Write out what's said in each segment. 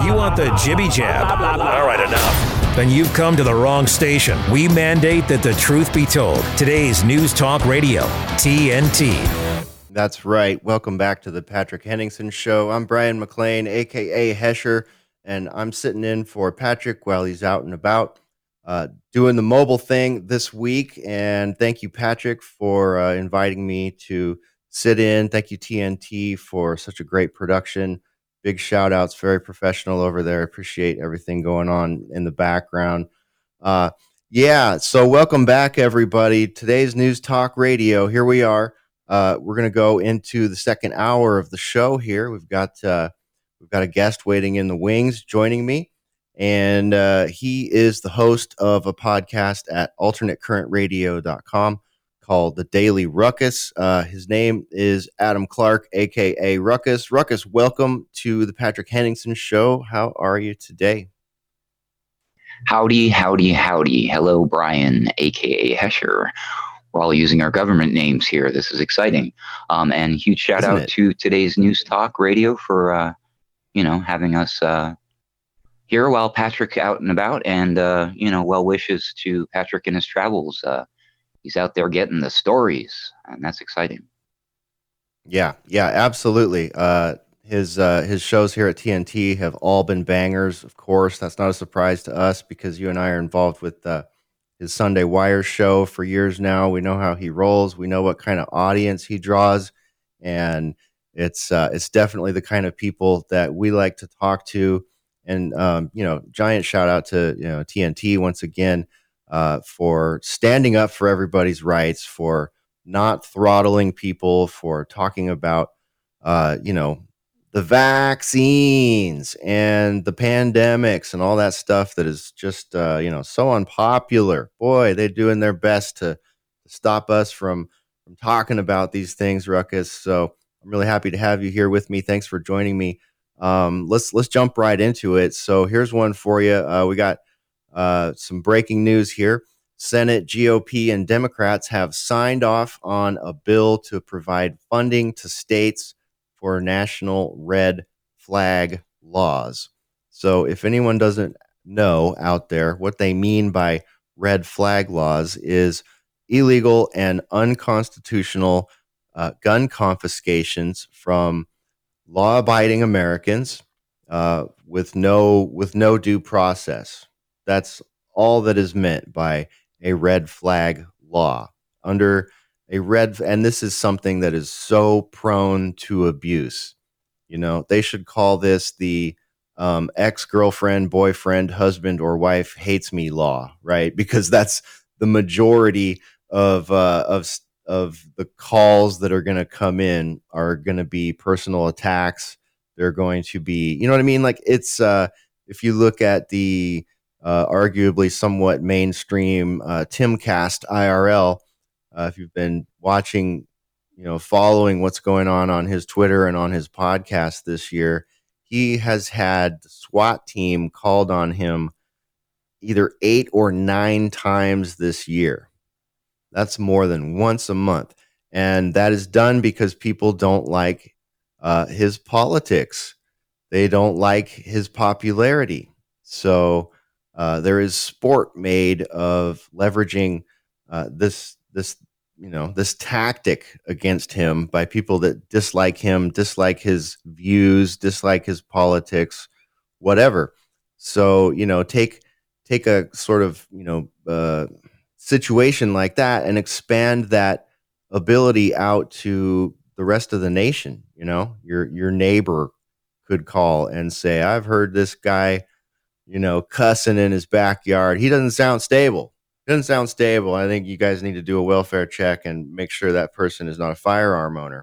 you want the jibby jab, all right, enough. Then you've come to the wrong station. We mandate that the truth be told. Today's News Talk Radio, TNT. That's right. Welcome back to the Patrick Henningsen Show. I'm Brian McLean, a.k.a. Hesher, and I'm sitting in for Patrick while he's out and about doing the mobile thing this week. And thank you, Patrick, for inviting me to sit in. Thank you, TNT, for such a great production. Big shout outs, very professional over there. Appreciate everything going on in the background. So welcome back, everybody. Today's News Talk Radio. Here we are. We're going to go into the second hour of the show here. We've got a guest waiting in the wings joining me, and he is the host of a podcast at alternatecurrentradio.com called The Daily Ruckus. His name is Adam Clark, a.k.a. Ruckus. Ruckus, welcome to the Patrick Henningsen Show. How are you today? Howdy, howdy, howdy. Hello, Brian, a.k.a. Hesher. We're all using our government names here. This is exciting. And huge shout out to today's News Talk Radio for, having us here while Patrick out and about, and, well wishes to Patrick in his travels. He's out there getting the stories, and that's exciting. Yeah, absolutely. His shows here at TNT have all been bangers. Of course, that's not a surprise to us because you and I are involved with his Sunday Wire show for years now. We know how he rolls. We know what kind of audience he draws, and it's definitely the kind of people that we like to talk to. And giant shout out to TNT once again for standing up for everybody's rights, for not throttling people, for talking about the vaccines and the pandemics and all that stuff that is just, so unpopular. Boy, they're doing their best to stop us from talking about these things, Ruckus. So I'm really happy to have you here with me. Thanks for joining me. Let's jump right into it. So here's one for you. We got some breaking news here. Senate GOP and Democrats have signed off on a bill to provide funding to states for national red flag laws. So if anyone doesn't know out there, what they mean by red flag laws is illegal and unconstitutional gun confiscations from law-abiding Americans with no due process. That's all that is meant by a red flag law. Under and this is something that is so prone to abuse. They should call this the ex-girlfriend, boyfriend, husband, or wife hates me law, right? Because that's the majority of the calls that are going to come in are going to be personal attacks. They're going to be, you know what I mean? Like it's if you look at the arguably somewhat mainstream Timcast IRL. If you've been watching, following what's going on his Twitter and on his podcast this year, he has had the SWAT team called on him either 8 or 9 times this year. That's more than once a month. And that is done because people don't like his politics. They don't like his popularity. So there is sport made of leveraging this tactic against him by people that dislike him, dislike his views, dislike his politics, whatever. So, take a sort of, situation like that and expand that ability out to the rest of the nation. Your neighbor could call and say, I've heard this guy, cussing in his backyard. He doesn't sound stable. I think you guys need to do a welfare check and make sure that person is not a firearm owner.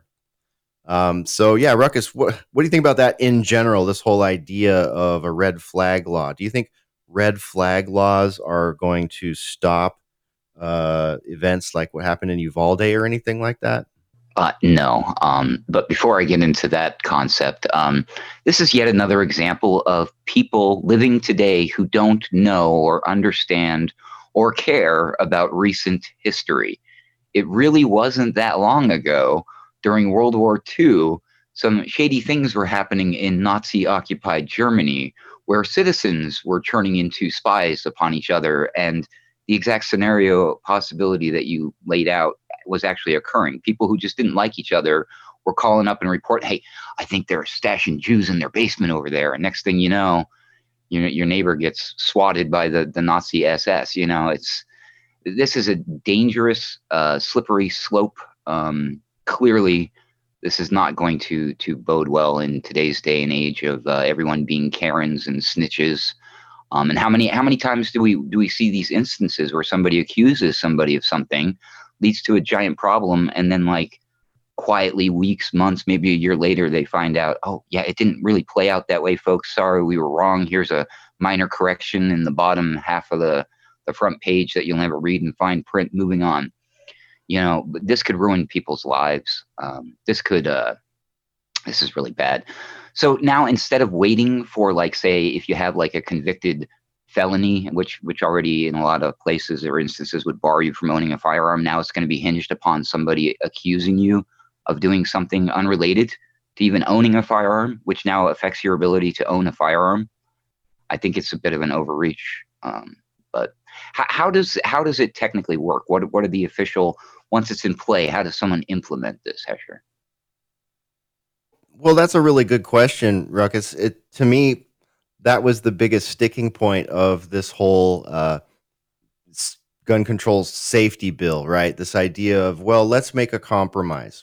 Ruckus, what do you think about that in general, this whole idea of a red flag law? Do you think red flag laws are going to stop events like what happened in Uvalde or anything like that? No. But before I get into that concept, this is yet another example of people living today who don't know or understand or care about recent history. It really wasn't that long ago, during World War II, some shady things were happening in Nazi-occupied Germany, where citizens were turning into spies upon each other, and the exact scenario possibility that you laid out was actually occurring. People who just didn't like each other were calling up and report, hey, I think they're stashing Jews in their basement over there. And next thing you know, your neighbor gets swatted by the Nazi SS. This is a dangerous, slippery slope. Clearly, this is not going to bode well in today's day and age of everyone being Karens and snitches. And how many times do we see these instances where somebody accuses somebody of something, leads to a giant problem, and then like quietly, weeks, months, maybe a year later, they find out, oh yeah, it didn't really play out that way, folks. Sorry, we were wrong. Here's a minor correction in the bottom half of the front page that you'll never read in fine print. Moving on. But this could ruin people's lives. This is really bad. So now, instead of waiting for, like, say, if you have like a convicted felony, which already in a lot of places or instances would bar you from owning a firearm, now it's going to be hinged upon somebody accusing you of doing something unrelated to even owning a firearm, which now affects your ability to own a firearm. I think it's a bit of an overreach. But how does it technically work? What are the official, once it's in play, how does someone implement this, Hesher? Well, that's a really good question, Ruckus. To me, that was the biggest sticking point of this whole gun control safety bill, right? This idea of, well, let's make a compromise.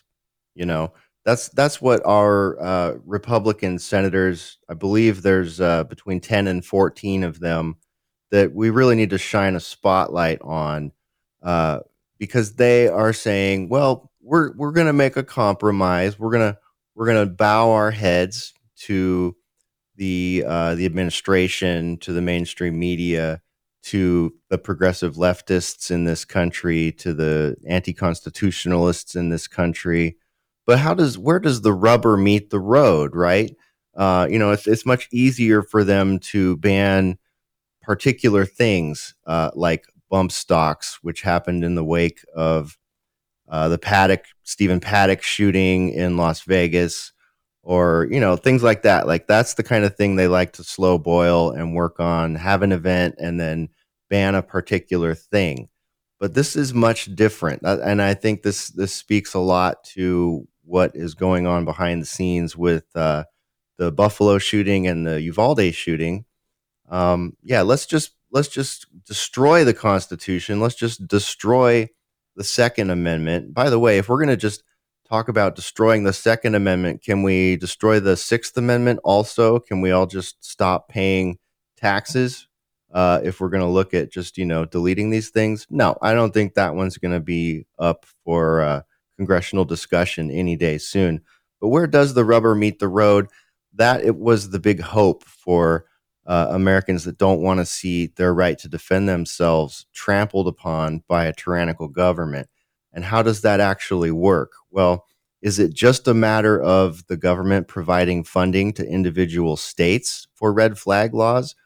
That's what our Republican senators, I believe there's between 10 and 14 of them, that we really need to shine a spotlight on, because they are saying, well, we're going to make a compromise. We're going to bow our heads to the administration, to the mainstream media, to the progressive leftists in this country, to the anti-constitutionalists in this country. But where does the rubber meet the road, right? It's much easier for them to ban particular things like bump stocks, which happened in the wake of the Stephen Paddock shooting in Las Vegas, or things like that. Like, that's the kind of thing they like to slow boil and work on, have an event and then ban a particular thing. But this is much different, and I think this speaks a lot to what is going on behind the scenes with the Buffalo shooting and the Uvalde shooting. Let's just destroy the Constitution. Let's just destroy the Second Amendment. By the way, if we're going to just talk about destroying the Second Amendment, can we destroy the Sixth Amendment also? Can we all just stop paying taxes if we're going to look at just, deleting these things? No, I don't think that one's going to be up for congressional discussion any day soon. But where does the rubber meet the road? That it was the big hope for Americans that don't want to see their right to defend themselves trampled upon by a tyrannical government. And how does that actually work? Well, is it just a matter of the government providing funding to individual states for red flag laws?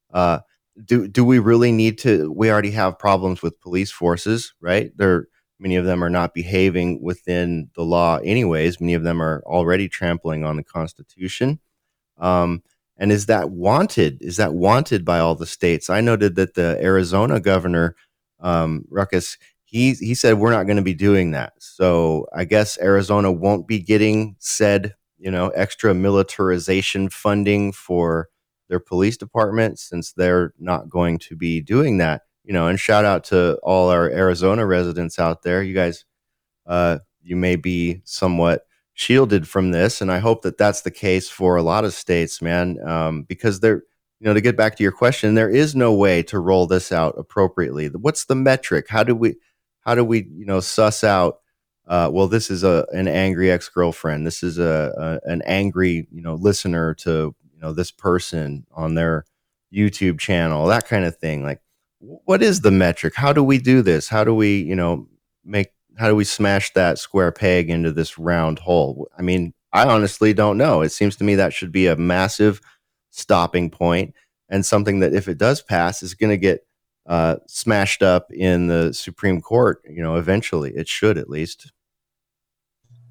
Do we really need to? We already have problems with police forces, right? Many of them are not behaving within the law anyways. Many of them are already trampling on the Constitution. And is that wanted? Is that wanted by all the states? I noted that the Arizona governor, Ruckus, he said we're not going to be doing that. So I guess Arizona won't be getting said, extra militarization funding for their police department, since they're not going to be doing that. And shout out to all our Arizona residents out there. You guys, you may be somewhat shielded from this, and I hope that that's the case for a lot of states, man, because to get back to your question, there is no way to roll this out appropriately. What's the metric? How do we suss out, well, this is an angry ex-girlfriend, this is an angry listener to this person on their YouTube channel, that kind of thing. Like, what is the metric? How do we do this? How do we how do we smash that square peg into this round hole? I mean, I honestly don't know. It seems to me that should be a massive stopping point, and something that, if it does pass, is going to get smashed up in the Supreme Court, eventually. It should, at least.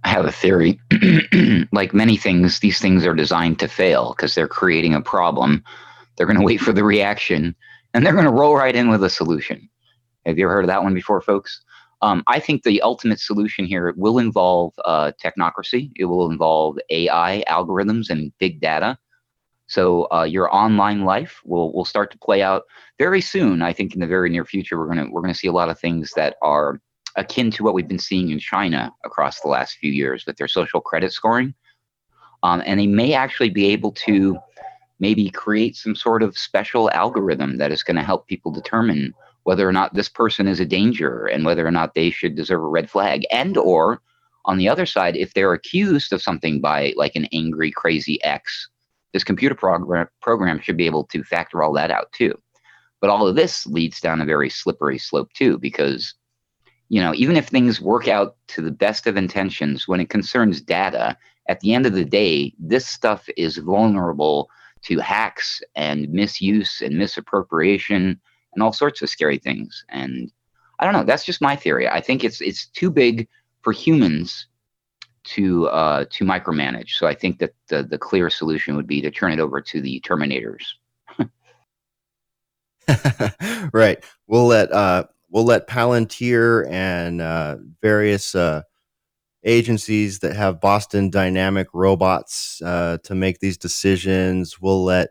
I have a theory. Like many things, these things are designed to fail because they're creating a problem. They're going to wait for the reaction, and they're going to roll right in with a solution. Have you ever heard of that one before, folks? I think the ultimate solution here will involve technocracy. It will involve AI algorithms and big data. So your online life will start to play out very soon. I think in the very near future, we're gonna see a lot of things that are akin to what we've been seeing in China across the last few years with their social credit scoring. And they may actually be able to maybe create some sort of special algorithm that is going to help people determine whether or not this person is a danger and whether or not they should deserve a red flag. And or on the other side, if they're accused of something by like an angry, crazy ex, this computer program should be able to factor all that out too. But all of this leads down a very slippery slope too, because even if things work out to the best of intentions, when it concerns data, at the end of the day, this stuff is vulnerable to hacks and misuse and misappropriation and all sorts of scary things. And I don't know, that's just my theory. I think it's too big for humans to micromanage. So I think that the clear solution would be to turn it over to the Terminators. Right. We'll let Palantir and various agencies that have Boston Dynamic robots to make these decisions. We'll let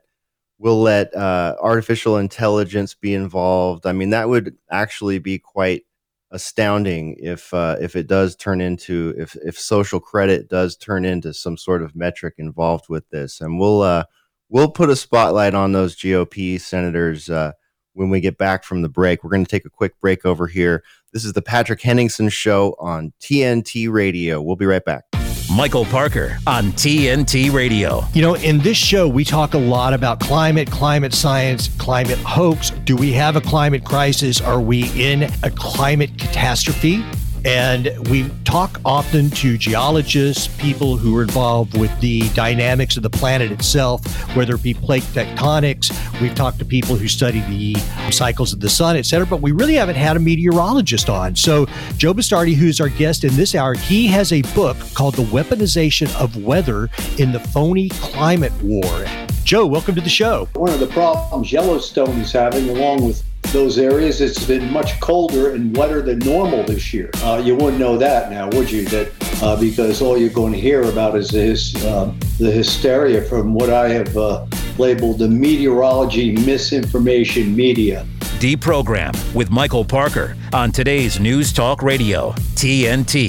artificial intelligence be involved. I mean, that would actually be quite astounding if it does turn into if social credit does turn into some sort of metric involved with this. And we'll put a spotlight on those GOP senators when we get back from the break. We're going to take a quick break over here. This is the Patrick Henningsen Show on TNT Radio. We'll be right back. Michael Parker on TNT Radio. In this show, we talk a lot about climate science, climate hoax. Do we have a climate crisis? Are we in a climate catastrophe? And we talk often to geologists, people who are involved with the dynamics of the planet itself, whether it be plate tectonics. We've talked to people who study the cycles of the sun, et cetera, but we really haven't had a meteorologist on. So Joe Bastardi, who's our guest in this hour, he has a book called The Weaponization of Weather in the Phony Climate War. Joe, welcome to the show. One of the problems Yellowstone is having, along with those areas, it's been much colder and wetter than normal this year. You wouldn't know that now, would you? That because all you're going to hear about is the hysteria from what I have labeled the meteorology misinformation media. Deprogram with Michael Parker on today's News Talk Radio, TNT.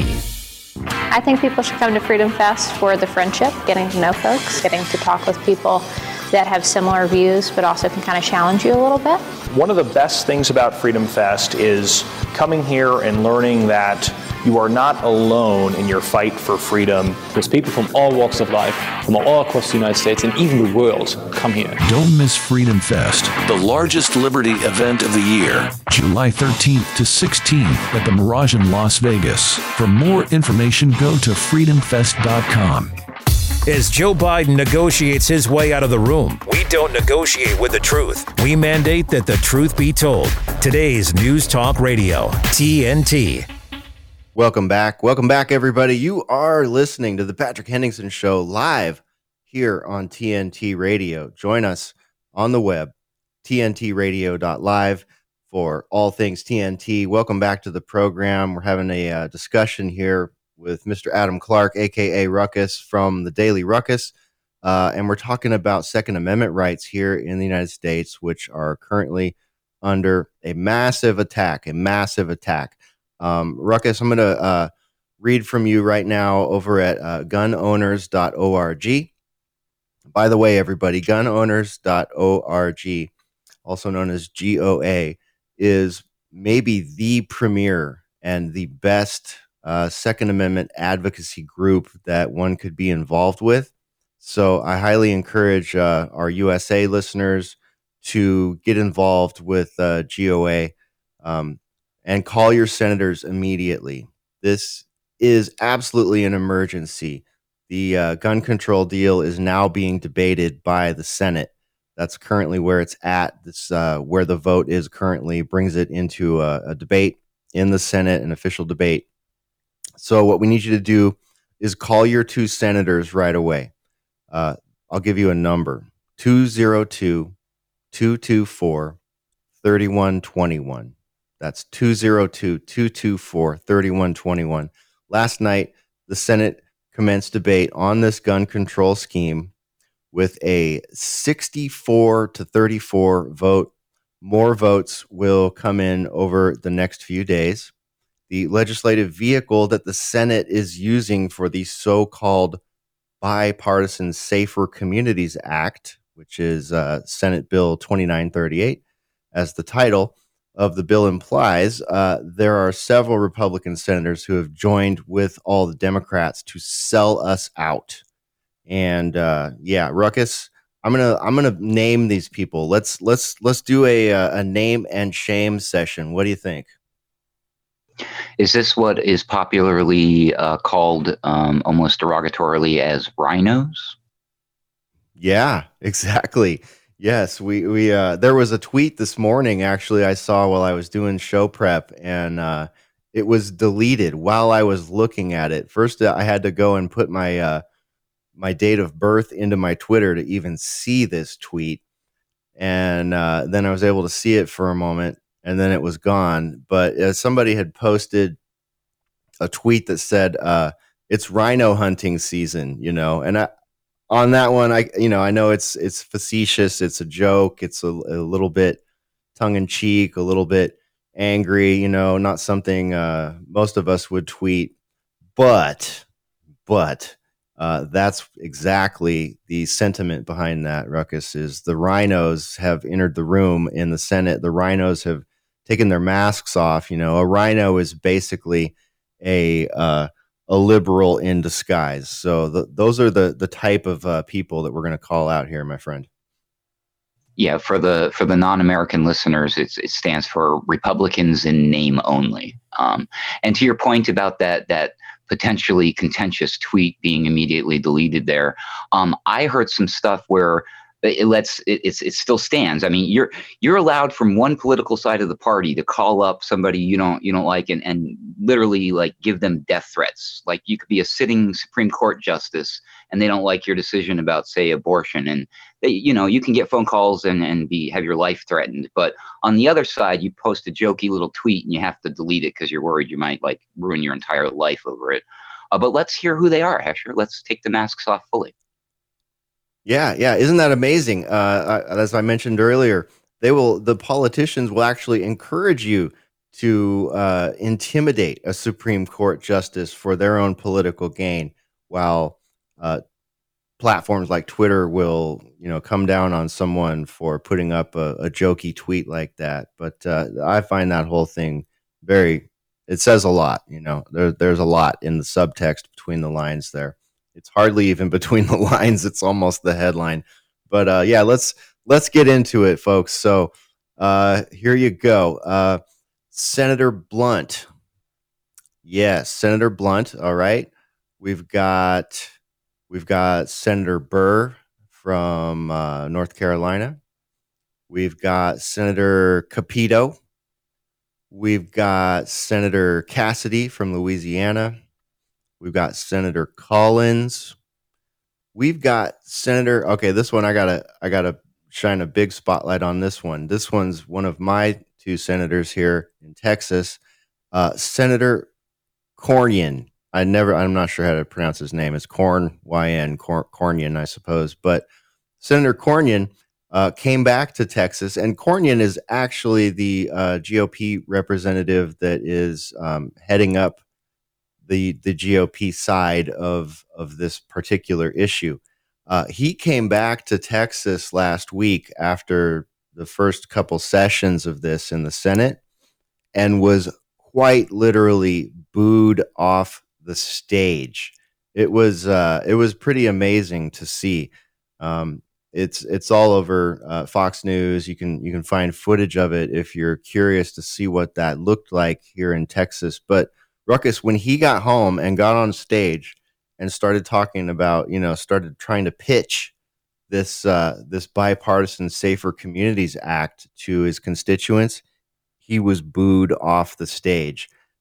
I think people should come to Freedom Fest for the friendship, getting to know folks, getting to talk with people that have similar views, but also can kind of challenge you a little bit. One of the best things about Freedom Fest is coming here and learning that you are not alone in your fight for freedom. There's people from all walks of life, from all across the United States and even the world, come here. Don't miss Freedom Fest, the largest liberty event of the year, July 13th to 16th at the Mirage in Las Vegas. For more information, go to freedomfest.com. As Joe Biden negotiates his way out of the room, we don't negotiate with the truth. We mandate that the truth be told. Today's News Talk Radio, TNT. Welcome back. Welcome back, everybody. You are listening to the Patrick Henningsen Show live here on TNT Radio. Join us on the web, tntradio.live, for all things TNT. Welcome back to the program. We're having a discussion here with Mr. Adam Clark, a.k.a. Ruckus from the Daily Ruckus. And we're talking about Second Amendment rights here in the United States, which are currently under a massive attack. Ruckus, I'm going to read from you right now over at gunowners.org. By the way, everybody, gunowners.org, also known as GOA, is maybe the premier and the best Second Amendment advocacy group that one could be involved with. So I highly encourage our USA listeners to get involved with GOA and call your senators immediately. This is absolutely an emergency. The gun control deal is now being debated by the Senate. That's currently where it's at. This where the vote is currently brings it into a debate in the Senate, an official debate. So what we need you to do is call your two senators right away. I'll give you a number, 202-224-3121. That's 202-224-3121. Last night, the Senate commenced debate on this gun control scheme with a 64-34 vote. More votes will come in over the next few days. The legislative vehicle that the Senate is using for the so-called Bipartisan Safer Communities Act, which is Senate Bill 2938, as the title of the bill implies, there are several Republican senators who have joined with all the Democrats to sell us out. And Ruckus, I'm gonna name these people. Let's do a name and shame session. What do you think? Is this what is popularly called almost derogatorily as rhinos? Yeah, exactly. Yes, we there was a tweet this morning actually I saw while I was doing show prep, and it was deleted while I was looking at it. First, I had to go and put my my date of birth into my Twitter to even see this tweet, and then I was able to see it for a moment, and then it was gone. But somebody had posted a tweet that said it's rhino hunting season, and on that one, I know it's facetious, it's a joke, it's a little bit tongue in cheek, a little bit angry, not something most of us would tweet, but that's exactly the sentiment behind that, Ruckus, is the rhinos have entered the room in the Senate. The rhinos have taken their masks off. A rhino is basically a liberal in disguise. So those are the type of people that we're going to call out here, my friend. Yeah, for the non-American listeners, it stands for Republicans in name only. And to your point about that potentially contentious tweet being immediately deleted there, I heard some stuff where it still stands. I mean, you're allowed from one political side of the party to call up somebody you don't like and literally like give them death threats. Like you could be a sitting Supreme Court justice and they don't like your decision about, say, abortion, and you can get phone calls and have your life threatened. But on the other side, you post a jokey little tweet and you have to delete it because you're worried you might like ruin your entire life over it. But let's hear who they are, Hesher. Let's take the masks off fully. Yeah. Isn't that amazing? As I mentioned earlier, the politicians will actually encourage you to intimidate a Supreme Court justice for their own political gain, while platforms like Twitter will, come down on someone for putting up a jokey tweet like that. But I find that whole thing it says a lot. There's a lot in the subtext between the lines there. It's hardly even between the lines. It's almost the headline. But let's get into it, folks. So here you go. Senator Blunt. Yes, Senator Blunt. All right. We've got Senator Burr from North Carolina. We've got Senator Capito. We've got Senator Cassidy from Louisiana. We've got Senator Collins. We've got Senator. Okay, this one I gotta shine a big spotlight on this one. This one's one of my two senators here in Texas, Senator Cornyn. I'm not sure how to pronounce his name. It's Cornyn, I suppose. But Senator Cornyn came back to Texas, and Cornyn is actually the GOP representative that is heading up the GOP side of this particular issue. He came back to Texas last week after the first couple sessions of this in the Senate and was quite literally booed off the stage. It was pretty amazing to see. It's all over Fox News. You can find footage of it if you're curious to see what that looked like here in Texas. But Ruckus, when he got home and got on stage and started talking about, started trying to pitch this Bipartisan Safer Communities Act to his constituents, he was booed off the stage.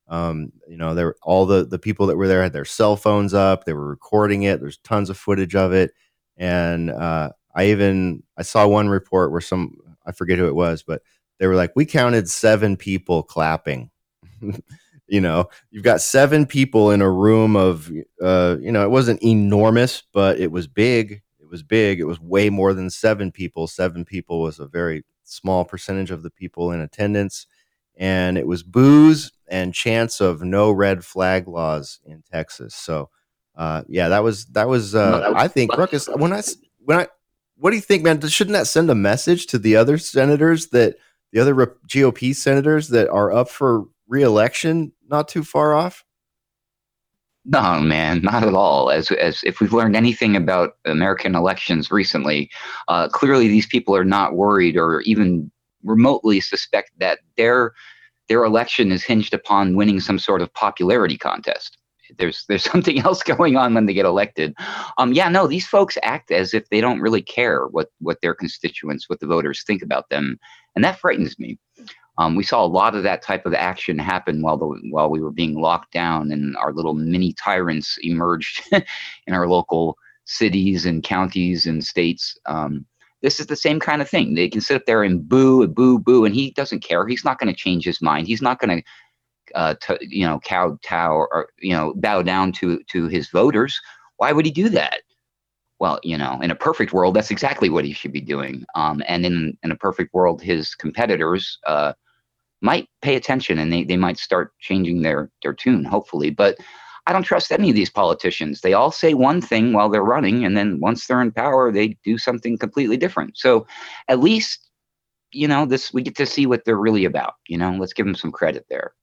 There all the people that were there had their cell phones up. They were recording it. There's tons of footage of it. And I saw one report where I forget who it was, but they were like, we counted 7 people clapping. You've got 7 people in a room of, it wasn't enormous, but it was big. It was big. It was way more than 7 people. 7 people was a very small percentage of the people in attendance. And it was boos and chants of no red flag laws in Texas. So, that was. I think, Ruckus. What do you think, man? Shouldn't that send a message to the other senators, the other GOP senators that are up for re-election, not too far off? No, man, not at all. As if we've learned anything about American elections recently, clearly these people are not worried or even remotely suspect that their election is hinged upon winning some sort of popularity contest. There's something else going on when they get elected. These folks act as if they don't really care what their constituents, what the voters think about them, and that frightens me. We saw a lot of that type of action happen while we were being locked down, and our little mini tyrants emerged in our local cities and counties and states. This is the same kind of thing. They can sit up there and boo, and he doesn't care. He's not going to change his mind. He's not going to kowtow or bow down to his voters. Why would he do that? Well, in a perfect world, that's exactly what he should be doing. And in a perfect world, his competitors might pay attention, and they might start changing their tune, hopefully. But I don't trust any of these politicians. They all say one thing while they're running, and then once they're in power, they do something completely different. So at least, we get to see what they're really about. Let's give them some credit there.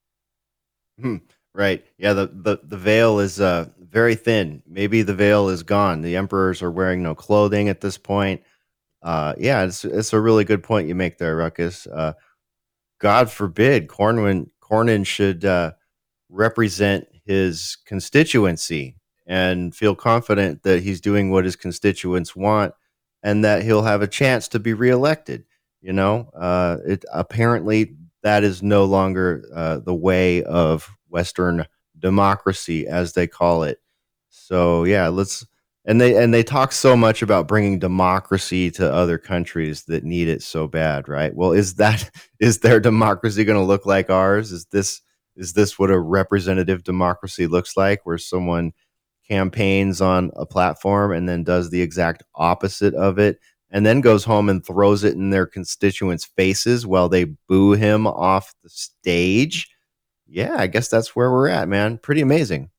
Right. Yeah. The veil is very thin. Maybe the veil is gone. The emperors are wearing no clothing at this point. It's a really good point you make there, Ruckus. God forbid Cornyn should represent his constituency and feel confident that he's doing what his constituents want and that he'll have a chance to be reelected. Apparently that is no longer the way of Western democracy, as they call it. So they talk so much about bringing democracy to other countries that need it so bad, right? Well, is their democracy going to look like ours? Is this what a representative democracy looks like, where someone campaigns on a platform and then does the exact opposite of it and then goes home and throws it in their constituents' faces while they boo him off the stage? Yeah, I guess that's where we're at, man. Pretty amazing.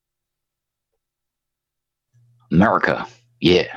America. Yeah.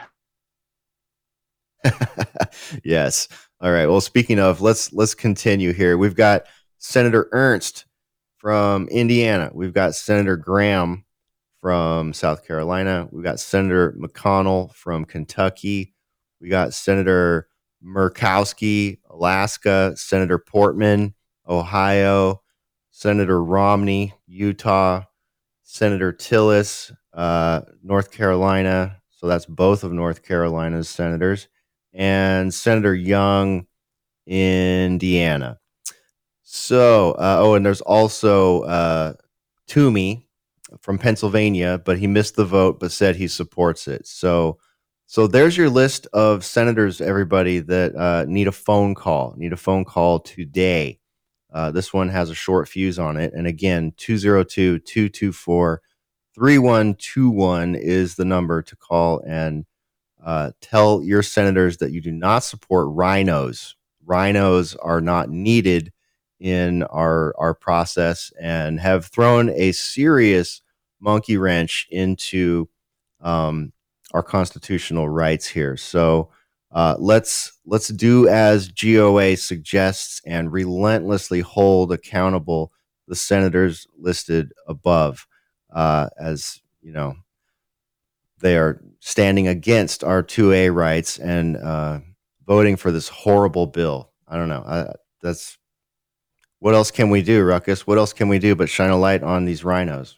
Yes. All right. Well, speaking of, let's continue here. We've got Senator Ernst from Indiana. We've got Senator Graham from South Carolina. We've got Senator McConnell from Kentucky. We got Senator Murkowski, Alaska, Senator Portman, Ohio, Senator Romney, Utah, Senator Tillis, North Carolina. So that's both of North Carolina's senators, and Senator Young, Indiana. So, and there's also Toomey from Pennsylvania, but he missed the vote, but said he supports it. So there's your list of senators, everybody, that need a phone call. Need a phone call today. This one has a short fuse on it. And again, 202-224-3121 is the number to call and tell your senators that you do not support rhinos. Rhinos are not needed in our process and have thrown a serious monkey wrench into our constitutional rights here. So let's do as GOA suggests and relentlessly hold accountable the senators listed above, as you know, they are standing against our 2A rights and voting for this horrible bill. I don't know. That's what else can we do, Ruckus? What else can we do but shine a light on these rhinos?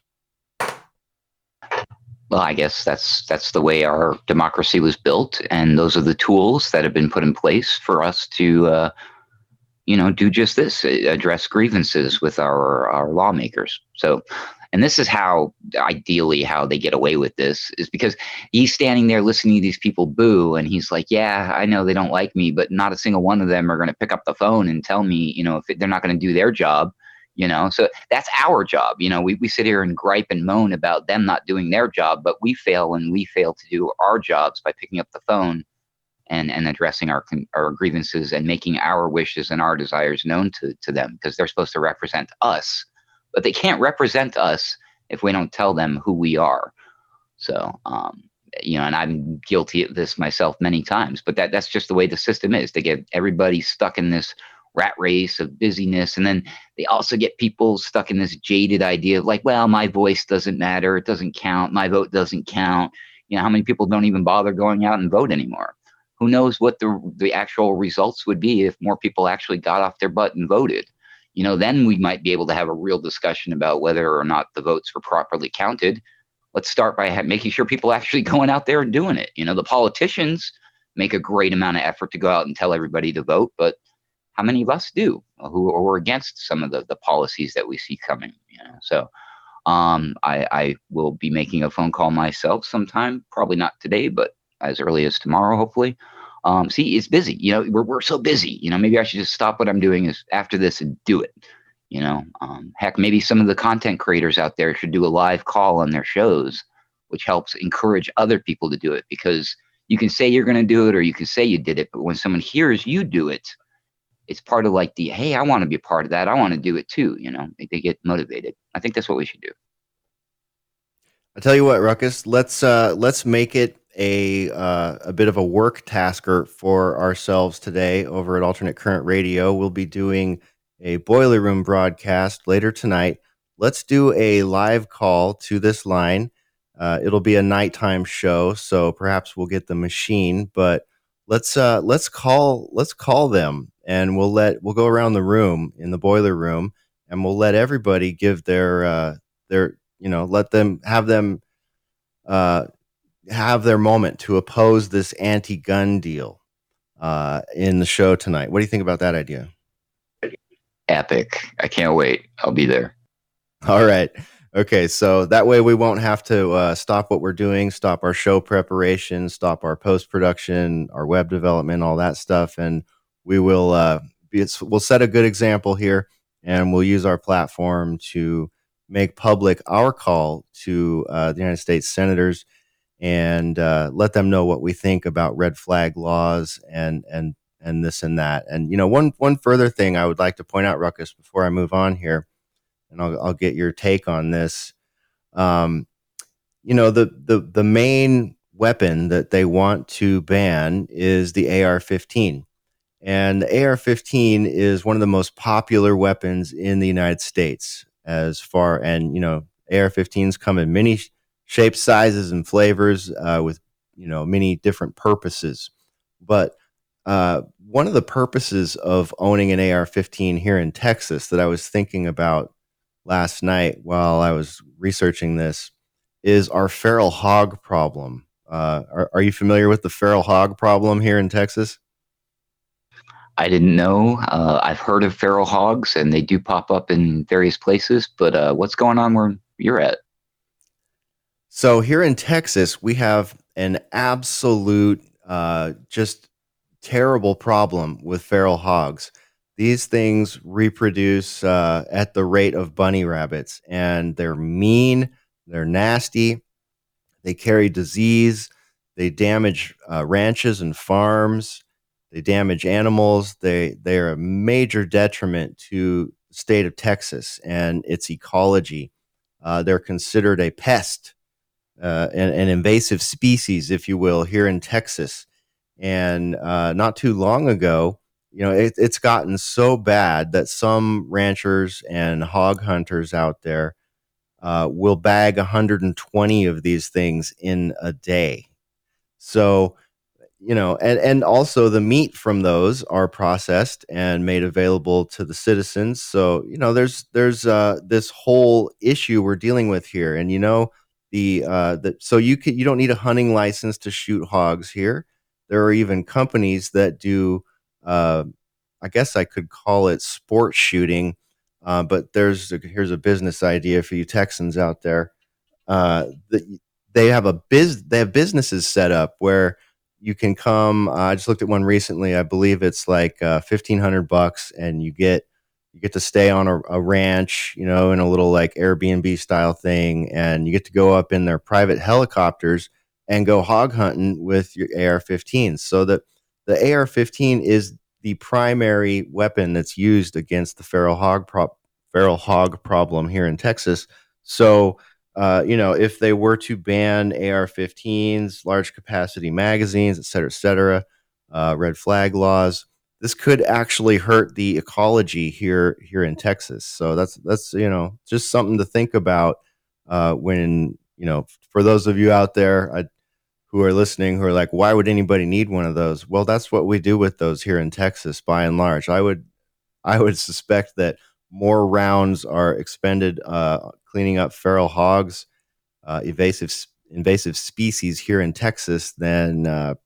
Well, I guess that's the way our democracy was built, and those are the tools that have been put in place for us to do just this, address grievances with our lawmakers. So, and this is how ideally how they get away with this is because he's standing there listening to these people boo, and he's like, yeah, I know they don't like me, but not a single one of them are going to pick up the phone and tell me, if they're not going to do their job. So that's our job. We sit here and gripe and moan about them not doing their job, but we fail to do our jobs by picking up the phone and addressing our grievances and making our wishes and our desires known to them, because they're supposed to represent us, but they can't represent us if we don't tell them who we are. So, and I'm guilty of this myself many times, but that's just the way the system is. They get everybody stuck in this rat race of busyness. And then they also get people stuck in this jaded idea of like, well, my voice doesn't matter. It doesn't count. My vote doesn't count. How many people don't even bother going out and vote anymore? Who knows what the actual results would be if more people actually got off their butt and voted? Then we might be able to have a real discussion about whether or not the votes were properly counted. Let's start by making sure people actually going out there and doing it. The politicians make a great amount of effort to go out and tell everybody to vote, but how many of us do who are against some of the policies that we see coming? So I will be making a phone call myself sometime, probably not today, but as early as tomorrow, hopefully. See, it's busy. We're so busy. Maybe I should just stop what I'm doing is after this and do it. Heck, maybe some of the content creators out there should do a live call on their shows, which helps encourage other people to do it, because you can say you're going to do it or you can say you did it, but when someone hears you do it, it's part of like hey, I want to be a part of that. I want to do it too. They get motivated. I think that's what we should do. I tell you what, Ruckus, let's make it a bit of a work tasker for ourselves today over at Alternate Current Radio. We'll be doing a Boiler Room broadcast later tonight. Let's do a live call to this line. It'll be a nighttime show, so perhaps we'll get the machine, but let's call them, and we'll go around the room in the boiler room, and we'll let everybody give their let them have their moment to oppose this anti-gun deal in the show tonight. What do you think about that idea? Epic. I can't wait. I'll be there. All right. Okay, so that way we won't have to stop what we're doing, stop our show preparation, stop our post-production, our web development, all that stuff, and we will we'll set a good example here, and we'll use our platform to make public our call to the United States senators and let them know what we think about red flag laws and this and that. And one further thing I would like to point out, Ruckus, before I move on here, and I'll get your take on this. The main weapon that they want to ban is the AR-15. And the AR-15 is one of the most popular weapons in the United States AR-15s come in many shapes, sizes, and flavors with, many different purposes. But one of the purposes of owning an AR-15 here in Texas that I was thinking about last night while I was researching this is our feral hog problem. Are you familiar with the feral hog problem here in Texas? I didn't know. I've heard of feral hogs, and they do pop up in various places, but what's going on where you're at? So here in Texas, we have an absolute just terrible problem with feral hogs. These things reproduce at the rate of bunny rabbits, and they're mean, they're nasty, they carry disease, they damage ranches and farms, they damage animals, they're a major detriment to the state of Texas and its ecology. They're considered a pest, an invasive species, if you will, here in Texas. And not too long ago, it's gotten so bad that some ranchers and hog hunters out there will bag 120 of these things in a day. So, and also the meat from those are processed and made available to the citizens. So, there's this whole issue we're dealing with here. And, so you don't need a hunting license to shoot hogs here. There are even companies that do, I I guess I could call it sport shooting, but here's a business idea for you Texans out there. They have businesses set up where you can come. I just looked at one recently. I believe it's like $1,500, and you get to stay on a ranch, in a little like Airbnb style thing, and you get to go up in their private helicopters and go hog hunting with your AR-15s. So that the AR-15 is the primary weapon that's used against the feral hog problem here in Texas. So, if they were to ban AR-15s, large capacity magazines, et cetera, red flag laws, this could actually hurt the ecology here in Texas. So that's just something to think about when for those of you out there who are listening, who are like, why would anybody need one of those? Well, that's what we do with those here in Texas, by and large. I would suspect that more rounds are expended cleaning up feral hogs, invasive species here in Texas than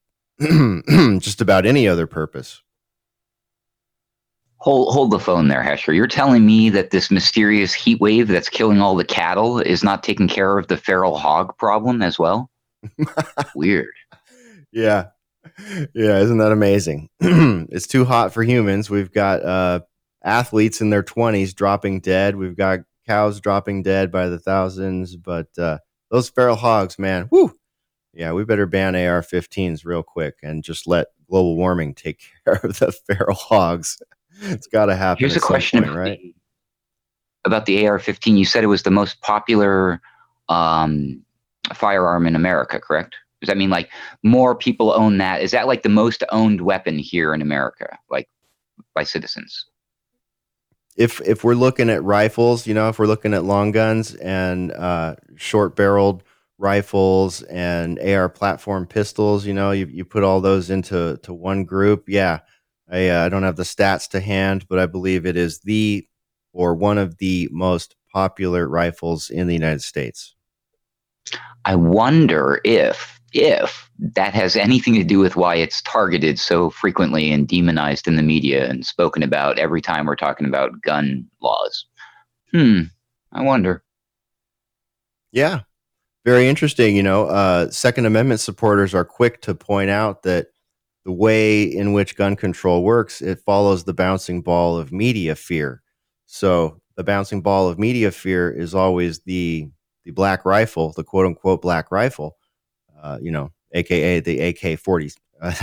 just about any other purpose. Hold the phone there, Hesher. You're telling me that this mysterious heat wave that's killing all the cattle is not taking care of the feral hog problem as well? Weird. Yeah. Isn't that amazing? It's too hot for humans. We've got athletes in their 20s dropping dead. We've got cows dropping dead by the thousands. But those feral hogs, man, whoo! Yeah, we better ban AR-15s real quick and just let global warming take care of the feral hogs. It's got to happen. Here's a question about the AR-15. You said it was the most popular firearm in America, correct? Does that mean like more people own that? Is that like the most owned weapon here in America, like by citizens? If we're looking at rifles, if we're looking at long guns and short-barreled rifles and AR platform pistols, you put all those into one group. Yeah. I don't have the stats to hand, but I believe it is one of the most popular rifles in the United States. I wonder if that has anything to do with why it's targeted so frequently and demonized in the media and spoken about every time we're talking about gun laws. I wonder. Yeah, very interesting. Second Amendment supporters are quick to point out that the way in which gun control works, it follows the bouncing ball of media fear. So the bouncing ball of media fear is always the black rifle, the quote unquote black rifle, AKA the AK-40,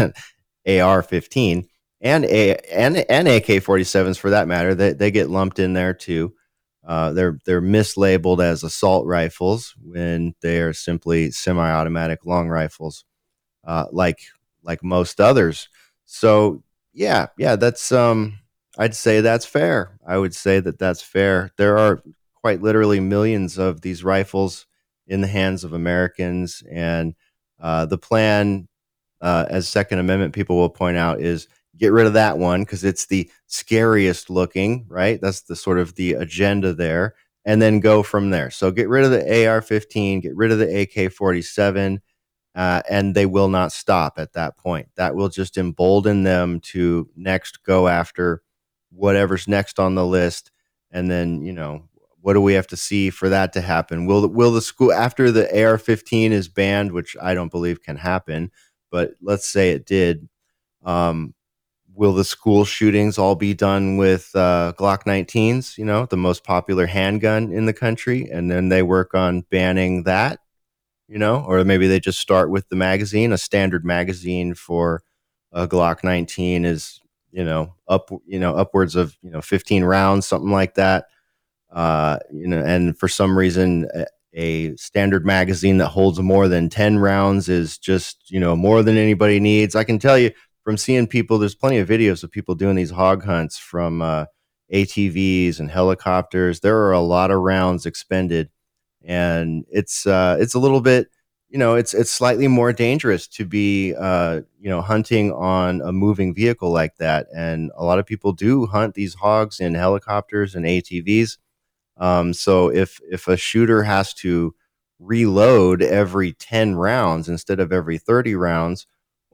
AR-15 and AK-47s for that matter. They get lumped in there too. They're mislabeled as assault rifles when they are simply semi-automatic long rifles, like most others. So yeah, that's I'd say that's fair. I would say that's fair. There are quite literally millions of these rifles in the hands of Americans, and the plan, as Second Amendment people will point out, is get rid of that one because it's the scariest looking, right? That's the sort of the agenda there, and then go from there. So get rid of the AR-15, get rid of the AK-47, and they will not stop at that point. That will just embolden them to next go after whatever's next on the list. And then, what do we have to see for that to happen? Will the school, after the AR-15 is banned, which I don't believe can happen, but let's say it did, will the school shootings all be done with Glock 19s, the most popular handgun in the country, and then they work on banning that? Or maybe they just start with the magazine. A standard magazine for a Glock 19 is, upwards of, 15 rounds, something like that. And for some reason, a standard magazine that holds more than 10 rounds is just, more than anybody needs. I can tell you from seeing people, there's plenty of videos of people doing these hog hunts from ATVs and helicopters. There are a lot of rounds expended. And it's a little bit, it's slightly more dangerous to be, hunting on a moving vehicle like that. And a lot of people do hunt these hogs in helicopters and ATVs. So if a shooter has to reload every 10 rounds instead of every 30 rounds,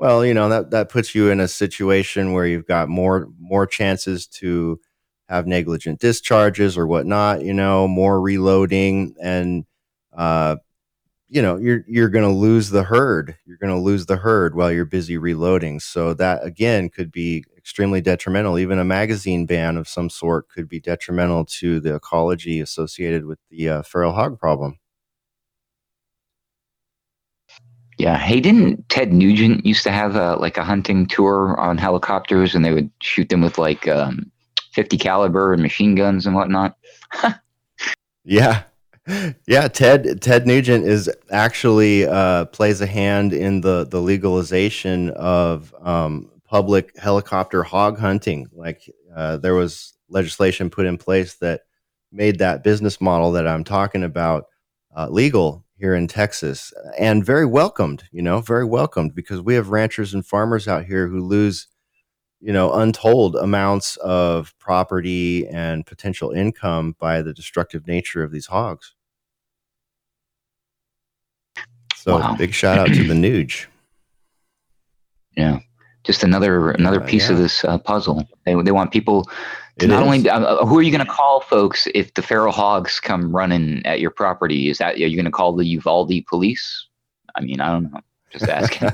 Well, that puts you in a situation where you've got more chances to have negligent discharges or whatnot, more reloading, and you're going to lose the herd. You're going to lose the herd while you're busy reloading. So that again could be extremely detrimental. Even a magazine ban of some sort could be detrimental to the ecology associated with the feral hog problem. Yeah. Hey, didn't Ted Nugent used to have a hunting tour on helicopters, and they would shoot them with 50 caliber and machine guns and whatnot? Yeah. Yeah. Ted Nugent is actually plays a hand in the legalization of public helicopter hog hunting. There was legislation put in place that made that business model that I'm talking about legal here in Texas, and very welcomed, because we have ranchers and farmers out here who lose, untold amounts of property and potential income by the destructive nature of these hogs. So Wow. Big shout out to the Nuge. Yeah. Just another piece of this puzzle. They want people to not only. Who are you going to call, folks, if the feral hogs come running at your property? Are you going to call the Uvalde police? I mean, I don't know. Just asking.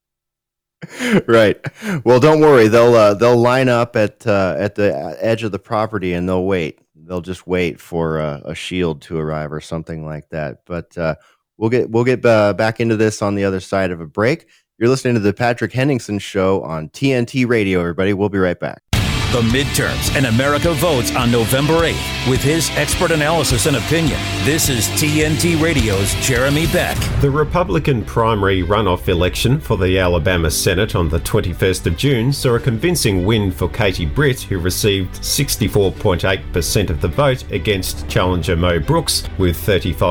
Right. Well, don't worry. They'll line up at the edge of the property and they'll wait. They'll just wait for a shield to arrive or something like that. But we'll get back into this on the other side of a break. You're listening to the Patrick Henningsen Show on TNT Radio, everybody. We'll be right back. The midterms and America votes on November 8th. With his expert analysis and opinion, this is TNT Radio's Jeremy Beck. The Republican primary runoff election for the Alabama Senate on the 21st of June saw a convincing win for Katie Britt, who received 64.8% of the vote against challenger Mo Brooks with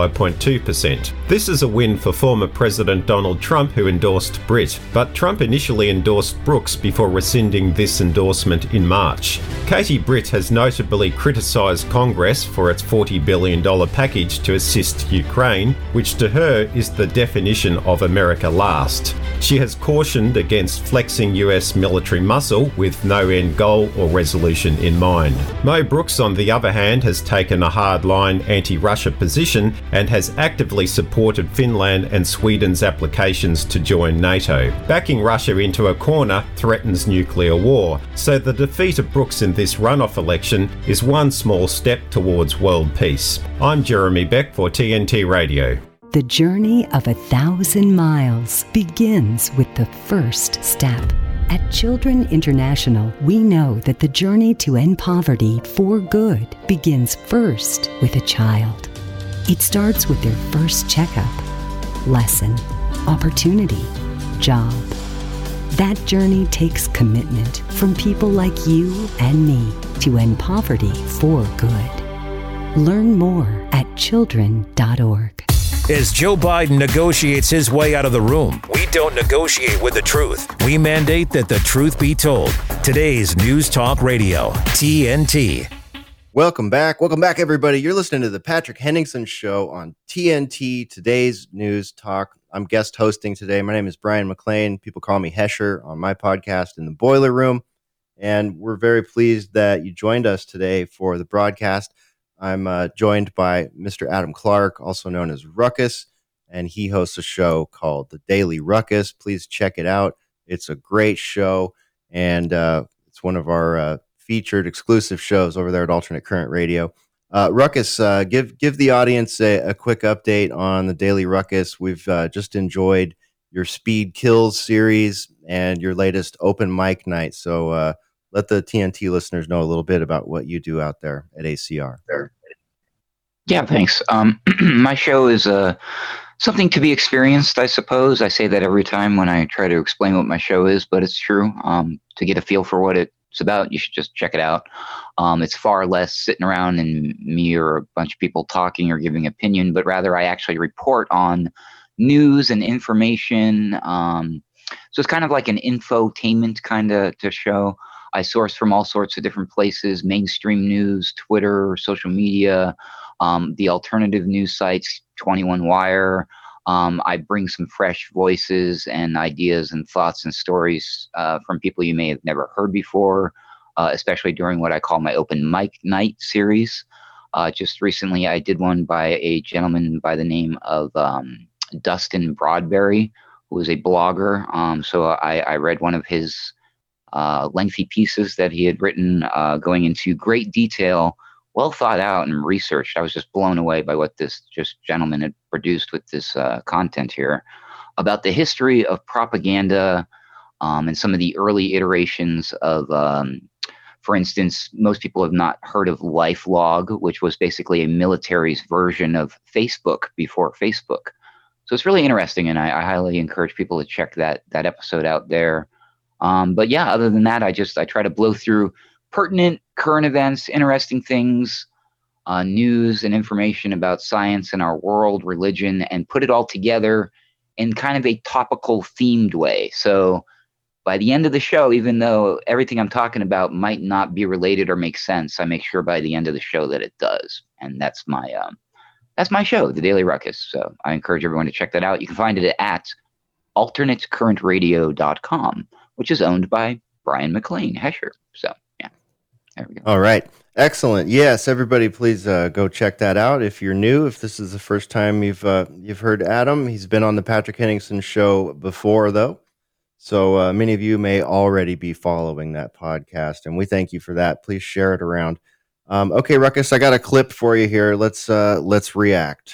35.2%. This is a win for former President Donald Trump, who endorsed Britt, but Trump initially endorsed Brooks before rescinding this endorsement in March. Katie Britt has notably criticised Congress for its $40 billion package to assist Ukraine, which to her is the definition of America last. She has cautioned against flexing US military muscle with no end goal or resolution in mind. Mo Brooks, on the other hand, has taken a hardline anti-Russia position and has actively supported Finland and Sweden's applications to join NATO. Backing Russia into a corner threatens nuclear war, so the defeat of Brooks in this runoff election is one small step towards world peace. I'm Jeremy Beck for TNT Radio. The journey of 1,000 miles begins with the first step. At Children International, we know that the journey to end poverty for good begins first with a child. It starts with their first checkup, lesson, opportunity, job. That journey takes commitment from people like you and me to end poverty for good. Learn more at children.org. As Joe Biden negotiates his way out of the room, we don't negotiate with the truth. We mandate that the truth be told. Today's News Talk Radio, TNT. Welcome back. Welcome back, everybody. You're listening to the Patrick Henningsen Show on TNT, today's News Talk. I'm guest hosting today. My name is Brian McLean. People call me Hesher on my podcast, In the Boiler Room. And we're very pleased that you joined us today for the broadcast. I'm joined by Mr. Adam Clark, also known as Ruckus, and he hosts a show called The Daily Ruckus. Please check it out. It's a great show, and it's one of our featured exclusive shows over there at Alternate Current Radio. Ruckus, give the audience a quick update on The Daily Ruckus. We've just enjoyed your Speed Kills series and your latest open mic night. So let the TNT listeners know a little bit about what you do out there at ACR. Yeah, thanks. My show is something to be experienced, I suppose. I say that every time when I try to explain what my show is, but it's true. To get a feel for what it's about, you should just check it out. It's far less sitting around and me or a bunch of people talking or giving opinion, but rather I actually report on news and information. So it's kind of like an infotainment kind of show. I source from all sorts of different places: mainstream news, Twitter, social media, the alternative news sites, 21 Wire, I bring some fresh voices and ideas and thoughts and stories from people you may have never heard before, especially during what I call my open mic night series. Just recently, I did one by a gentleman by the name of Dustin Broadberry, who is a blogger. So I read one of his lengthy pieces that he had written, going into great detail, well thought out and researched. I was just blown away by what this gentleman had produced with this content here about the history of propaganda and some of the early iterations of, for instance, most people have not heard of LifeLog, which was basically a military's version of Facebook before Facebook. So it's really interesting, and I highly encourage people to check that episode out there. But yeah, other than that, I try to blow through pertinent current events, interesting things, news and information about science and our world, religion, and put it all together in kind of a topical themed way. So by the end of the show, even though everything I'm talking about might not be related or make sense, I make sure by the end of the show that it does. And that's my show, The Daily Ruckus. So I encourage everyone to check that out. You can find it at alternatecurrentradio.com, which is owned by Brian McLean Hesher. So yeah, there we go. All right. Excellent. Yes, everybody, please go check that out. If you're new, if this is the first time you've heard Adam, he's been on the Patrick Henningsen show before, though. So many of you may already be following that podcast, and we thank you for that. Please share it around. Okay, Ruckus, I got a clip for you here. Let's react.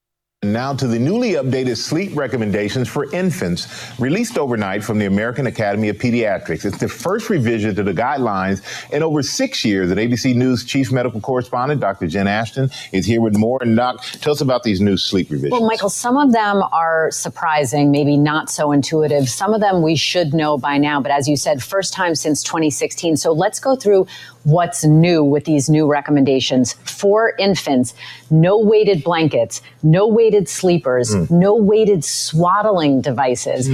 Now to the newly updated sleep recommendations for infants, released overnight from the American Academy of Pediatrics. It's the first revision to the guidelines in over 6 years. And ABC News chief medical correspondent, Dr. Jen Ashton, is here with more. And Doc, tell us about these new sleep revisions. Well, Michael, some of them are surprising, maybe not so intuitive. Some of them we should know by now. But as you said, first time since 2016. So let's go through what's new with these new recommendations. For infants, no weighted blankets, no weighted sleepers, no weighted swaddling devices,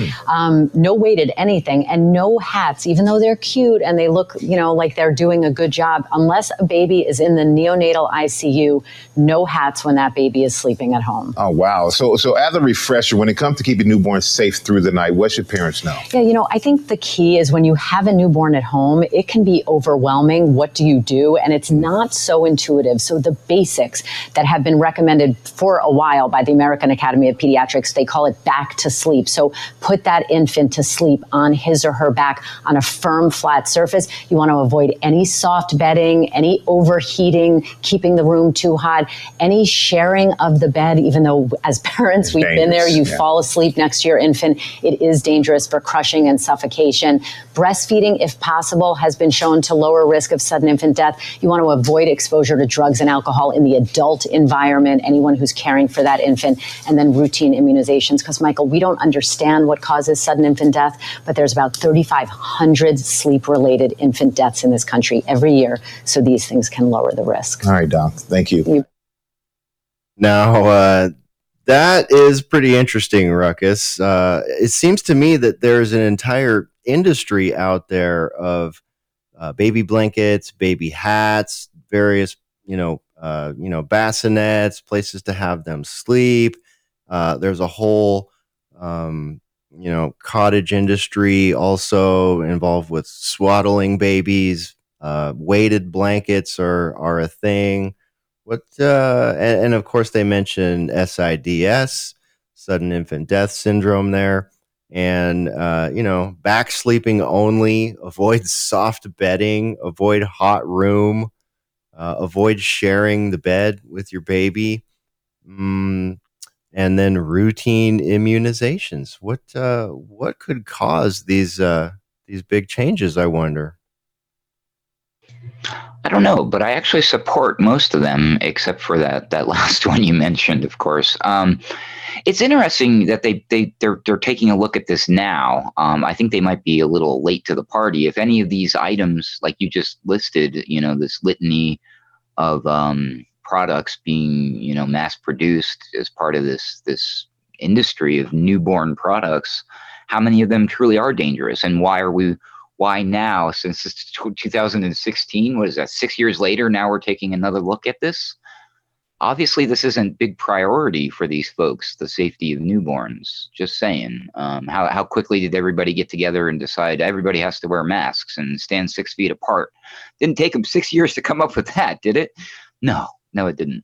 no weighted anything, and no hats, even though they're cute and they look, like they're doing a good job. Unless a baby is in the neonatal ICU, no hats when that baby is sleeping at home. Oh, wow. So as a refresher, when it comes to keeping newborns safe through the night, what should parents know? Yeah, I think the key is when you have a newborn at home, it can be overwhelming. What do you do? And it's not so intuitive. So the basics that have been recommended for a while by the American Academy of Pediatrics, they call it back to sleep. So put that infant to sleep on his or her back on a firm, flat surface. You want to avoid any soft bedding, any overheating, keeping the room too hot, any sharing of the bed, even though as parents, we've been there, you fall asleep next to your infant. It is dangerous for crushing and suffocation. Breastfeeding, if possible, has been shown to lower risk of sudden infant death. You want to avoid exposure to drugs and alcohol in the adult environment, anyone who's caring for that infant, and then routine immunizations. Because, Michael, we don't understand what causes sudden infant death, but there's about 3,500 sleep-related infant deaths in this country every year. So these things can lower the risk. All right, Doc. Thank you. Now, that is pretty interesting, Ruckus. It seems to me that there's an entire industry out there of baby blankets, baby hats, various, bassinets, places to have them sleep. There's a whole, cottage industry also involved with swaddling babies. Weighted blankets are a thing. And of course they mentioned SIDS, sudden infant death syndrome there. And, back sleeping only, avoid soft bedding, avoid hot room, avoid sharing the bed with your baby, and then routine immunizations. What could cause these big changes, I wonder? I don't know, but I actually support most of them, except for that last one you mentioned, of course. It's interesting that they're taking a look at this now. I think they might be a little late to the party. If any of these items, like you just listed, this litany of products being, mass produced as part of this industry of newborn products, how many of them truly are dangerous, and why now, since it's 2016, what is that, 6 years later, now we're taking another look at this? obviously this isn't big priority for these folks, the safety of newborns. Just saying. How quickly did everybody get together and decide everybody has to wear masks and stand 6 feet apart? Didn't take them 6 years to come up with that, did it? No, it didn't.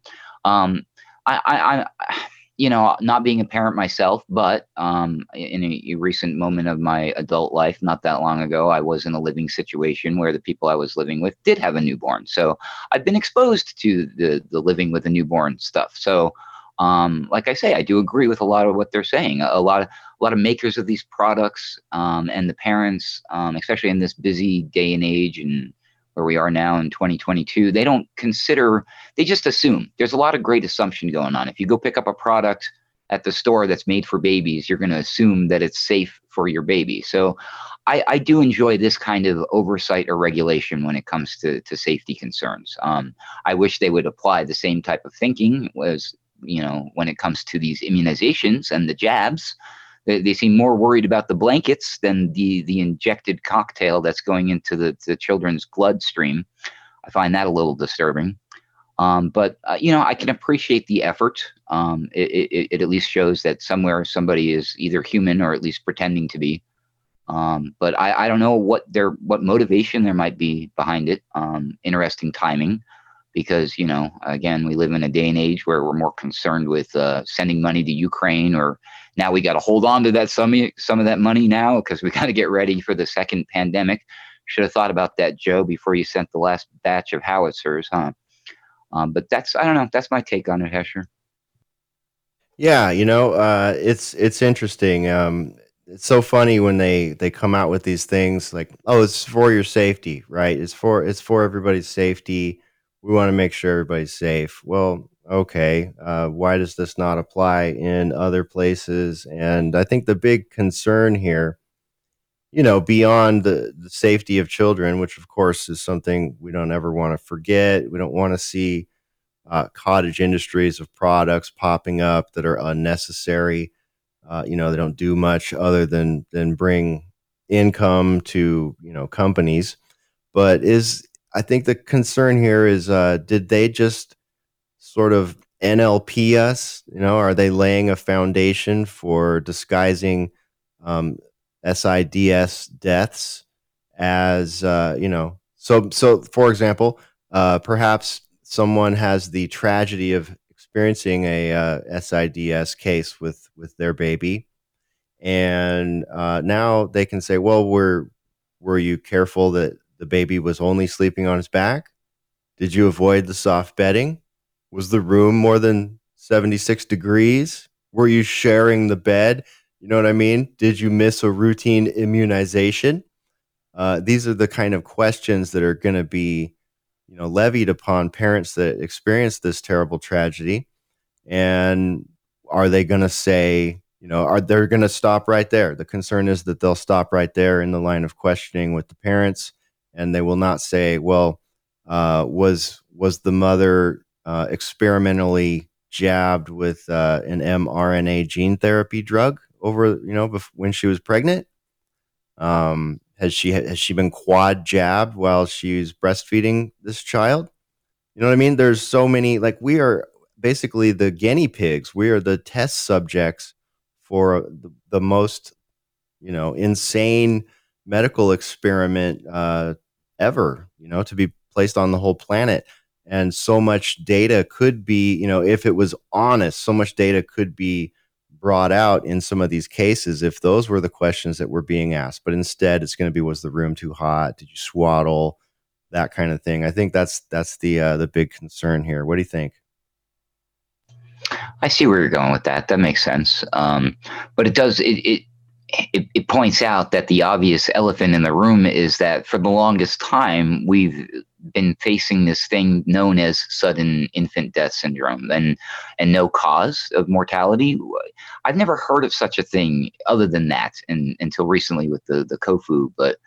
I not being a parent myself, but in a recent moment of my adult life, not that long ago, I was in a living situation where the people I was living with did have a newborn. So I've been exposed to the living with a newborn stuff. So like I say, I do agree with a lot of what they're saying. A lot of makers of these products and the parents, especially in this busy day and age and where we are now in 2022, they don't consider, they just assume. There's a lot of great assumption going on. If you go pick up a product at the store that's made for babies, you're going to assume that it's safe for your baby. So I do enjoy this kind of oversight or regulation when it comes to safety concerns. I wish they would apply the same type of thinking as, when it comes to these immunizations and the jabs. They seem more worried about the blankets than the injected cocktail that's going into the children's bloodstream. I find that a little disturbing. But I can appreciate the effort. It at least shows that somewhere somebody is either human or at least pretending to be. But I don't know what motivation there might be behind it. Interesting timing. Because, again, we live in a day and age where we're more concerned with sending money to Ukraine, or now we got to hold on to that some of that money now because we got to get ready for the second pandemic. Should have thought about that, Joe, before you sent the last batch of howitzers, huh? But I don't know. That's my take on it, Hesher. Yeah, it's interesting. It's so funny when they come out with these things like, oh, it's for your safety, right? It's for everybody's safety. We want to make sure everybody's safe. Well, okay. Why does this not apply in other places? And I think the big concern here, beyond the safety of children, which of course is something we don't ever want to forget. We don't want to see cottage industries of products popping up that are unnecessary. They don't do much other than bring income to, companies. But I think the concern here is, did they just sort of NLP us? Are they laying a foundation for disguising SIDS deaths as, So for example, perhaps someone has the tragedy of experiencing a SIDS case with their baby, and now they can say, well, were you careful that the baby was only sleeping on his back? Did you avoid the soft bedding? Was the room more than 76 degrees? Were you sharing the bed? You know what I mean? Did you miss a routine immunization? These are the kind of questions that are going to be, levied upon parents that experience this terrible tragedy. And are they going to say, are they going to stop right there? The concern is that they'll stop right there in the line of questioning with the parents. And they will not say, well, was the mother experimentally jabbed with an mRNA gene therapy drug over, when she was pregnant? Has she been quad jabbed while she's breastfeeding this child? You know what I mean? There's so many, we are basically the guinea pigs. We are the test subjects for the most, insane medical experiment ever, to be placed on the whole planet. And so much data could be, if it was honest, so much data could be brought out in some of these cases if those were the questions that were being asked. But instead, it's going to be, was the room too hot? Did you swaddle? That kind of thing. I think that's the big concern here. What do you think? I see where you're going with that. That makes sense. But it points out that the obvious elephant in the room is that for the longest time, we've been facing this thing known as sudden infant death syndrome and no cause of mortality. I've never heard of such a thing other than that until recently with the Kofu. But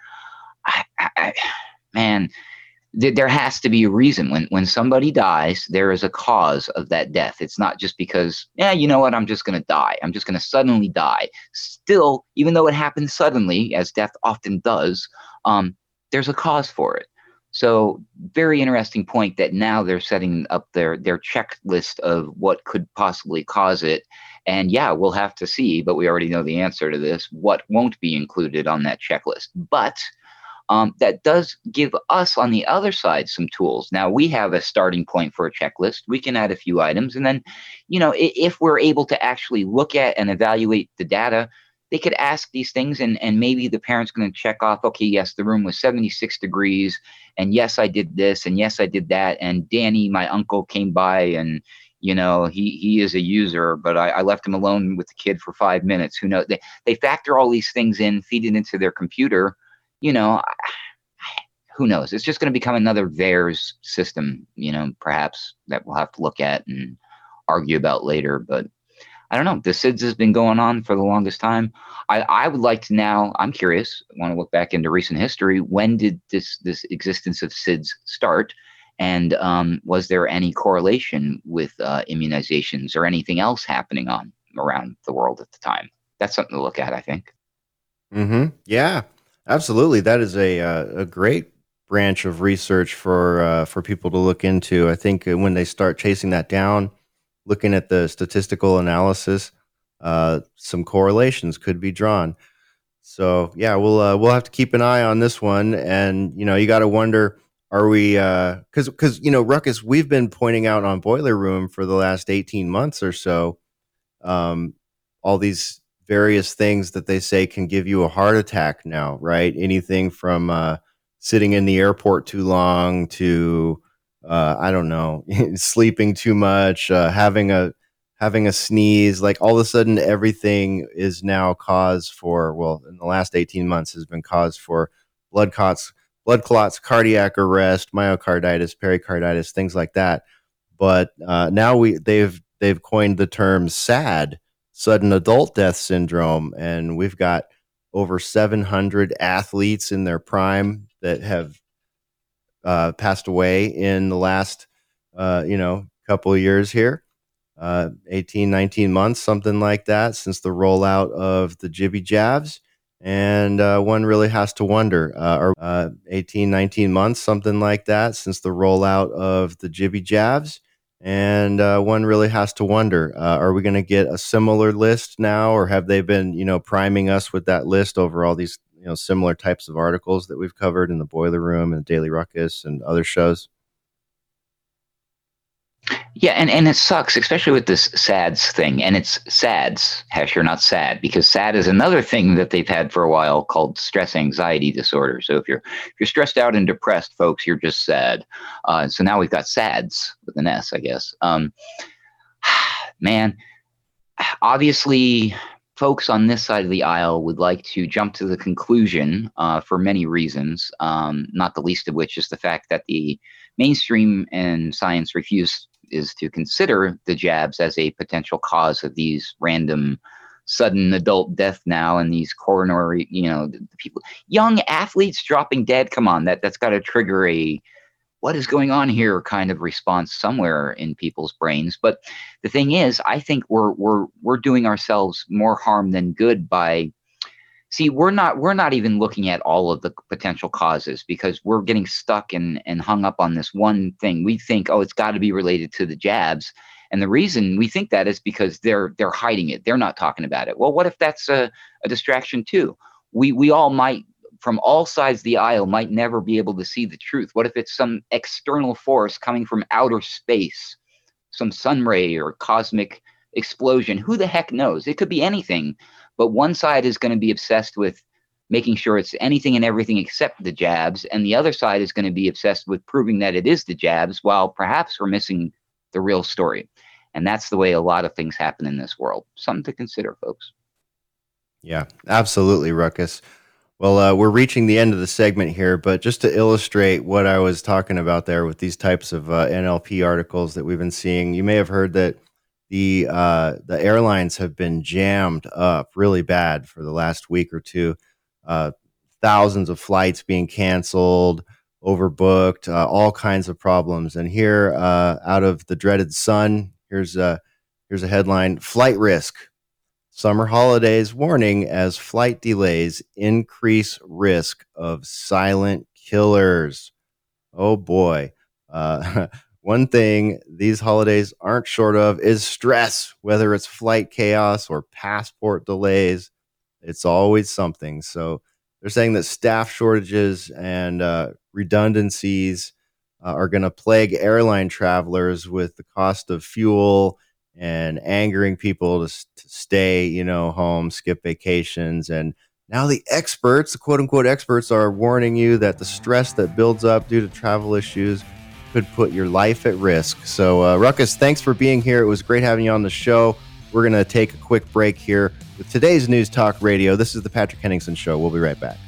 man, there has to be a reason. When somebody dies, there is a cause of that death. It's not just because, you know what, I'm just going to die. I'm just going to suddenly die. Still, even though it happens suddenly, as death often does, there's a cause for it. So very interesting point that now they're setting up their checklist of what could possibly cause it. And yeah, we'll have to see, but we already know the answer to this, what won't be included on that checklist. But that does give us on the other side some tools. Now we have a starting point for a checklist. We can add a few items. And then, if we're able to actually look at and evaluate the data, they could ask these things and maybe the parent's going to check off, okay, yes, the room was 76 degrees. And yes, I did this. And yes, I did that. And Danny, my uncle, came by and, he is a user, but I left him alone with the kid for 5 minutes. Who knows? They factor all these things in, feed it into their computer. Who knows? It's just going to become another VAERS system, perhaps that we'll have to look at and argue about later. But I don't know. The SIDS has been going on for the longest time. I would like to now, I'm curious, I want to look back into recent history. When did this existence of SIDS start? And was there any correlation with immunizations or anything else happening around the world at the time? That's something to look at, I think. Mm-hmm. Yeah, absolutely. That is a great branch of research for people to look into. I think when they start chasing that down, looking at the statistical analysis, some correlations could be drawn. So yeah, we'll have to keep an eye on this one. And you got to wonder, are we? Because Ruckus, we've been pointing out on Boiler Room for the last 18 months or so, all these various things that they say can give you a heart attack now, right? Anything from sitting in the airport too long to I don't know, sleeping too much, having a sneeze. Like all of a sudden, everything is now cause for. Well, in the last 18 months, has been cause for blood clots, cardiac arrest, myocarditis, pericarditis, things like that. But now they've coined the term SAD, sudden adult death syndrome, and we've got over 700 athletes in their prime that have passed away in the last couple of years here, 18, 19 months, something like that, since the rollout of the jibby jabs. And one really has to wonder, 18, 19 months, something like that, since the rollout of the jibby jabs. And one really has to wonder, are we going to get a similar list now, or have they been, priming us with that list over all these, similar types of articles that we've covered in the Boiler Room and Daily Ruckus and other shows? Yeah, and it sucks, especially with this SADS thing. And it's SADS, Hesher, not SAD, because SAD is another thing that they've had for a while called stress anxiety disorder. So if you're stressed out and depressed, folks, you're just sad. So now we've got SADS with an S, I guess. Man, obviously, folks on this side of the aisle would like to jump to the conclusion for many reasons, not the least of which is the fact that the mainstream and science is to consider the jabs as a potential cause of these random sudden adult death now and these coronary, people, young athletes dropping dead. Come on, that's got to trigger a what is going on here kind of response somewhere in people's brains. But the thing is, I think we're doing ourselves more harm than good by we're not even looking at all of the potential causes, because we're getting stuck and hung up on this one thing. We think, it's got to be related to the jabs. And the reason we think that is because they're hiding it. They're not talking about it. Well, what if that's a distraction too? We all might, from all sides of the aisle, might never be able to see the truth. What if it's some external force coming from outer space, some sun ray or cosmic explosion? Who the heck knows? It could be anything. But one side is going to be obsessed with making sure it's anything and everything except the jabs, and the other side is going to be obsessed with proving that it is the jabs, while perhaps we're missing the real story. And that's the way a lot of things happen in this world. Something to consider, folks. Yeah, absolutely, Ruckus. Well, we're reaching the end of the segment here, but just to illustrate what I was talking about there with these types of NLP articles that we've been seeing, you may have heard that the airlines have been jammed up really bad for the last week or two. Thousands of flights being canceled, overbooked, all kinds of problems. And here, out of the dreaded Sun, here's a headline: Flight risk. Summer holidays warning as flight delays increase risk of silent killers. Oh boy. One thing these holidays aren't short of is stress, whether it's flight chaos or passport delays. It's always something. So they're saying that staff shortages and redundancies are going to plague airline travelers with the cost of fuel and angering people to stay, home, skip vacations. And now the experts, the quote unquote experts, are warning you that the stress that builds up due to travel issues could put your life at risk. So, Ruckus, thanks for being here. It was great having you on the show. We're going to take a quick break here with today's News Talk Radio. This is the Patrick Henningsen Show. We'll be right back.